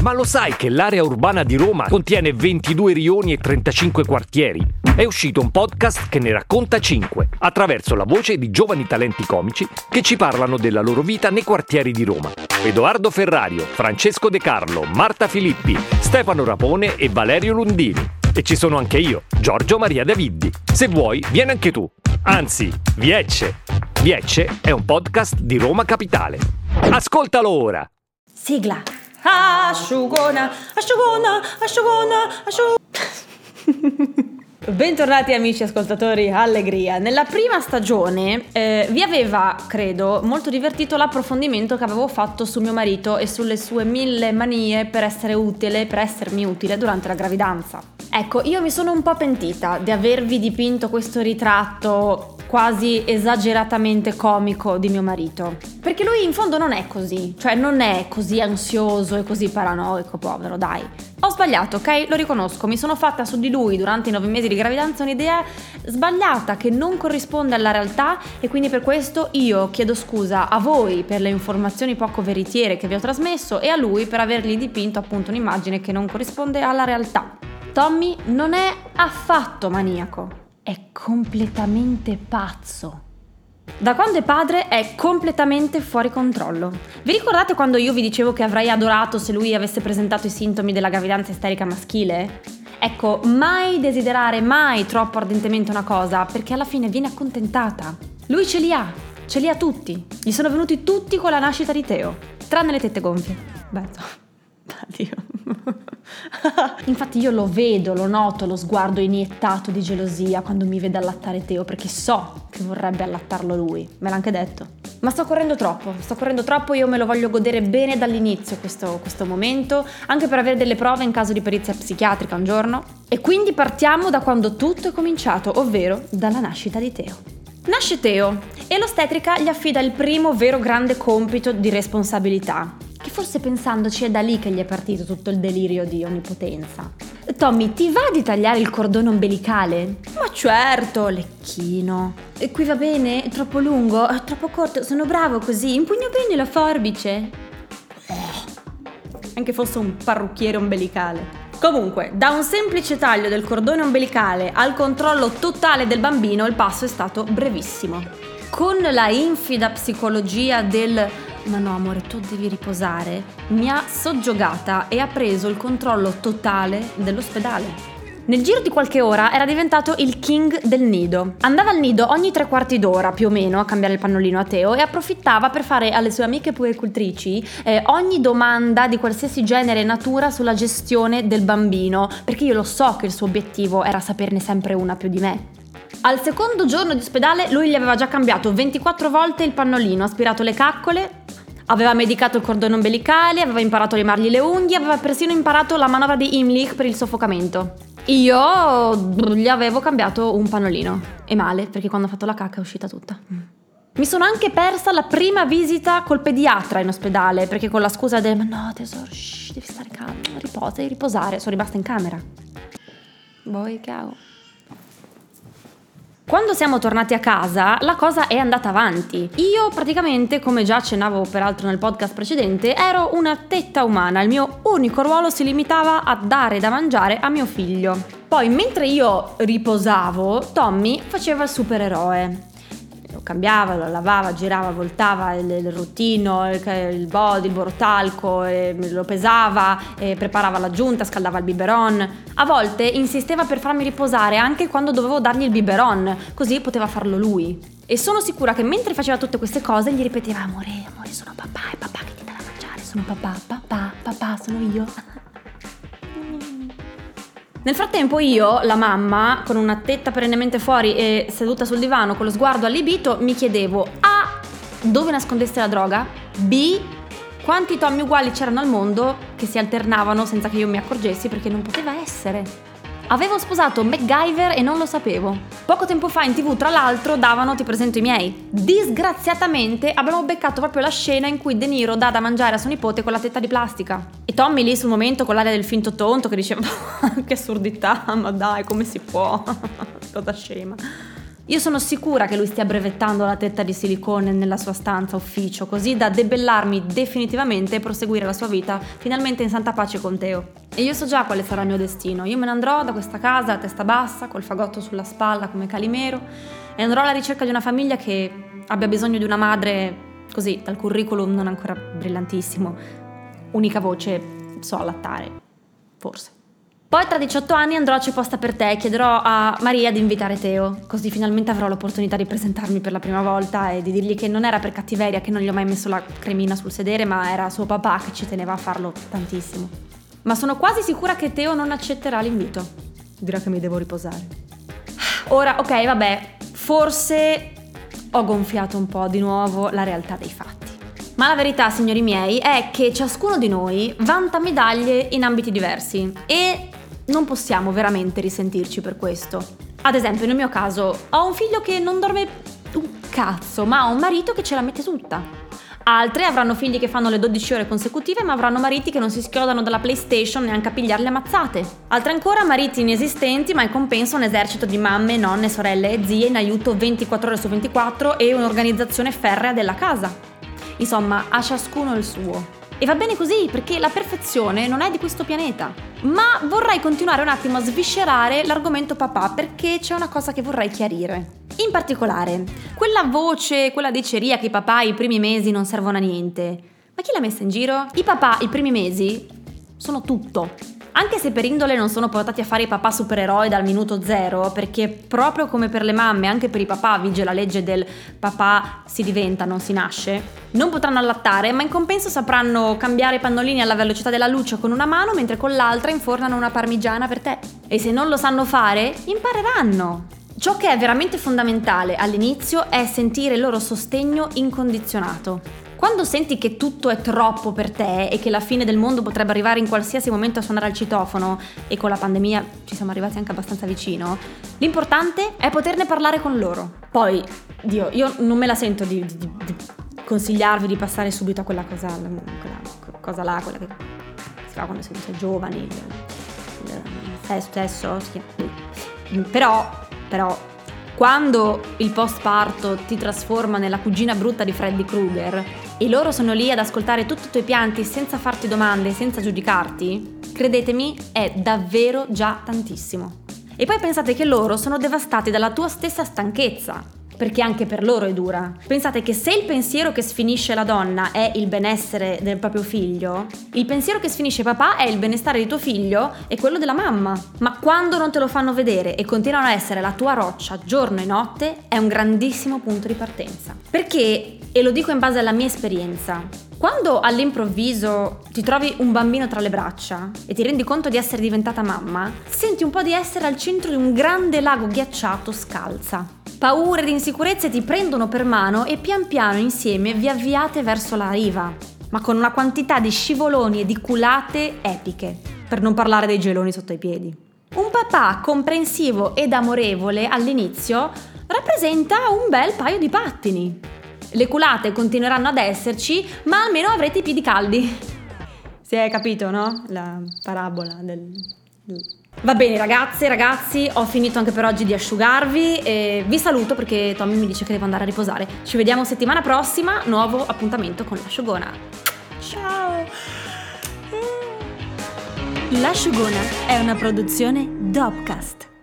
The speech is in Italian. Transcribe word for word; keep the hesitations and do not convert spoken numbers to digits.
Ma lo sai che l'area urbana di Roma contiene ventidue rioni e trentacinque quartieri? È uscito un podcast che ne racconta cinque, attraverso la voce di giovani talenti comici che ci parlano della loro vita nei quartieri di Roma. Edoardo Ferrario, Francesco De Carlo, Marta Filippi, Stefano Rapone e Valerio Lundini. E ci sono anche io, Giorgio Maria Daviddi. Se vuoi, vieni anche tu. Anzi, Viecce. Viecce è un podcast di Roma Capitale. Ascoltalo ora! Sigla. Asciugona, asciugona, asciugona, asciugona. Bentornati amici ascoltatori, allegria. Nella prima stagione eh, vi aveva, credo, molto divertito l'approfondimento che avevo fatto su mio marito e sulle sue mille manie per essere utile, per essermi utile durante la gravidanza. Ecco, io mi sono un po' pentita di avervi dipinto questo ritratto quasi esageratamente comico di mio marito, perché lui in fondo non è così, cioè non è così ansioso e così paranoico, povero, dai. Ho sbagliato, ok? Lo riconosco, mi sono fatta su di lui durante i nove mesi di gravidanza un'idea sbagliata che non corrisponde alla realtà e quindi per questo io chiedo scusa a voi per le informazioni poco veritiere che vi ho trasmesso e a lui per avergli dipinto appunto un'immagine che non corrisponde alla realtà. Tommy non è affatto maniaco. È completamente pazzo. Da quando è padre è completamente fuori controllo. Vi ricordate quando io vi dicevo che avrei adorato se lui avesse presentato i sintomi della gravidanza isterica maschile? Ecco, mai desiderare mai troppo ardentemente una cosa, perché alla fine viene accontentata. Lui ce li ha, ce li ha tutti. Gli sono venuti tutti con la nascita di Teo, tranne le tette gonfie. Beh, addio. Infatti io lo vedo, lo noto, lo sguardo iniettato di gelosia quando mi vede allattare Teo, perché so che vorrebbe allattarlo lui, me l'ha anche detto. Ma sto correndo troppo, sto correndo troppo, io me lo voglio godere bene dall'inizio questo, questo momento, anche per avere delle prove in caso di perizia psichiatrica un giorno. E quindi partiamo da quando tutto è cominciato, ovvero dalla nascita di Teo. Nasce Teo e l'ostetrica gli affida il primo vero grande compito di responsabilità, che forse pensandoci è da lì che gli è partito tutto il delirio di onnipotenza. Tommy, ti va di tagliare il cordone ombelicale? Ma certo, lecchino. E qui va bene? È troppo lungo? È troppo corto? Sono bravo così? Impugno bene la forbice? Oh. Anche fosse un parrucchiere ombelicale. Comunque, da un semplice taglio del cordone ombelicale al controllo totale del bambino, il passo è stato brevissimo. Con la infida psicologia del "ma no amore, tu devi riposare", mi ha soggiogata e ha preso il controllo totale dell'ospedale. Nel giro di qualche ora era diventato il king del nido. Andava al nido ogni tre quarti d'ora più o meno a cambiare il pannolino a Teo e approfittava per fare alle sue amiche puericultrici eh, ogni domanda di qualsiasi genere e natura sulla gestione del bambino, perché io lo so che il suo obiettivo era saperne sempre una più di me. Al secondo giorno di ospedale lui gli aveva già cambiato ventiquattro volte il pannolino, aspirato le caccole, aveva medicato il cordone ombelicale, aveva imparato a limargli le unghie, aveva persino imparato la manovra di Heimlich per il soffocamento. Io gli avevo cambiato un pannolino, e male, perché quando ho fatto la cacca è uscita tutta. Mi sono anche persa la prima visita col pediatra in ospedale, perché con la scusa del "ma no tesoro, shh, devi stare calmo, riposa, devi riposare", sono rimasta in camera. Voi cavo. Quando siamo tornati a casa, la cosa è andata avanti. Io praticamente, come già accennavo peraltro nel podcast precedente, ero una tetta umana. Il mio unico ruolo si limitava a dare da mangiare a mio figlio. Poi, mentre io riposavo, Tommy faceva il supereroe. Lo cambiava, lo lavava, girava, voltava il, il routino, il, il body, il borotalco, eh, lo pesava, eh, preparava l'aggiunta, scaldava il biberon. A volte insisteva per farmi riposare anche quando dovevo dargli il biberon, così poteva farlo lui. E sono sicura che mentre faceva tutte queste cose gli ripeteva "amore, amore, sono papà, è papà che ti dà da mangiare, sono papà, papà, papà, sono io". Nel frattempo io, la mamma, con una tetta perennemente fuori e seduta sul divano con lo sguardo allibito, mi chiedevo A. dove nascondesse la droga, B. quanti Tommy uguali c'erano al mondo che si alternavano senza che io mi accorgessi, perché non poteva essere. Avevo sposato MacGyver e non lo sapevo. Poco tempo fa in tv, tra l'altro, davano "Ti presento i miei". Disgraziatamente abbiamo beccato proprio la scena in cui De Niro dà da mangiare a suo nipote con la tetta di plastica. E Tommy lì sul momento con l'aria del finto tonto che diceva "che assurdità, ma dai, come si può?" Cosa scema. Io sono sicura che lui stia brevettando la tetta di silicone nella sua stanza ufficio, così da debellarmi definitivamente e proseguire la sua vita finalmente in santa pace con Teo. E io so già quale sarà il mio destino. Io me ne andrò da questa casa a testa bassa, col fagotto sulla spalla come Calimero, e andrò alla ricerca di una famiglia che abbia bisogno di una madre, così, dal curriculum non ancora brillantissimo. Unica voce, so allattare, forse. Poi tra diciotto anni andrò a C'è posta per te e chiederò a Maria di invitare Teo, così finalmente avrò l'opportunità di presentarmi per la prima volta e di dirgli che non era per cattiveria che non gli ho mai messo la cremina sul sedere, ma era suo papà che ci teneva a farlo tantissimo. Ma sono quasi sicura che Teo non accetterà l'invito. Dirà che mi devo riposare. Ora, ok, vabbè, forse ho gonfiato un po' di nuovo la realtà dei fatti. Ma la verità, signori miei, è che ciascuno di noi vanta medaglie in ambiti diversi e non possiamo veramente risentirci per questo. Ad esempio, nel mio caso, ho un figlio che non dorme un cazzo, ma ha un marito che ce la mette tutta. Altre avranno figli che fanno le dodici ore consecutive, ma avranno mariti che non si schiodano dalla PlayStation neanche a pigliarle ammazzate. Altre ancora mariti inesistenti, ma in compenso un esercito di mamme, nonne, sorelle e zie in aiuto ventiquattro ore su ventiquattro e un'organizzazione ferrea della casa. Insomma, a ciascuno il suo. E va bene così, perché la perfezione non è di questo pianeta. Ma vorrei continuare un attimo a sviscerare l'argomento papà, perché c'è una cosa che vorrei chiarire. In particolare, quella voce, quella diceria che i papà i primi mesi non servono a niente. Ma chi l'ha messa in giro? I papà i primi mesi sono tutto. Anche se per indole non sono portati a fare i papà supereroi dal minuto zero, perché proprio come per le mamme, anche per i papà vige la legge del papà si diventa, non si nasce, non potranno allattare, ma in compenso sapranno cambiare i pannolini alla velocità della luce con una mano, mentre con l'altra infornano una parmigiana per te. E se non lo sanno fare, impareranno. Ciò che è veramente fondamentale all'inizio è sentire il loro sostegno incondizionato. Quando senti che tutto è troppo per te e che la fine del mondo potrebbe arrivare in qualsiasi momento a suonare al citofono, e con la pandemia ci siamo arrivati anche abbastanza vicino, l'importante è poterne parlare con loro. Poi, Dio, io non me la sento di, di, di consigliarvi di passare subito a quella cosa, quella cosa là, quella che si fa quando si è giovani, il, il sesso, sì. Però, però... Quando il postparto ti trasforma nella cugina brutta di Freddy Krueger e loro sono lì ad ascoltare tutti i tuoi pianti senza farti domande, senza giudicarti, credetemi, è davvero già tantissimo. E poi pensate che loro sono devastati dalla tua stessa stanchezza, perché anche per loro è dura. Pensate che se il pensiero che sfinisce la donna è il benessere del proprio figlio, il pensiero che sfinisce papà è il benestare di tuo figlio e quello della mamma. Ma quando non te lo fanno vedere e continuano a essere la tua roccia giorno e notte, è un grandissimo punto di partenza. Perché, e lo dico in base alla mia esperienza, quando all'improvviso ti trovi un bambino tra le braccia e ti rendi conto di essere diventata mamma, senti un po' di essere al centro di un grande lago ghiacciato scalza. Paure ed insicurezze ti prendono per mano e pian piano insieme vi avviate verso la riva, ma con una quantità di scivoloni e di culate epiche, per non parlare dei geloni sotto i piedi. Un papà comprensivo ed amorevole all'inizio rappresenta un bel paio di pattini. Le culate continueranno ad esserci, ma almeno avrete i piedi caldi. Si è capito, no? La parabola del... Va bene ragazze e ragazzi, ho finito anche per oggi di asciugarvi e vi saluto perché Tommy mi dice che devo andare a riposare. Ci vediamo settimana prossima, nuovo appuntamento con l'asciugona. Ciao! L'asciugona è una produzione Dopcast.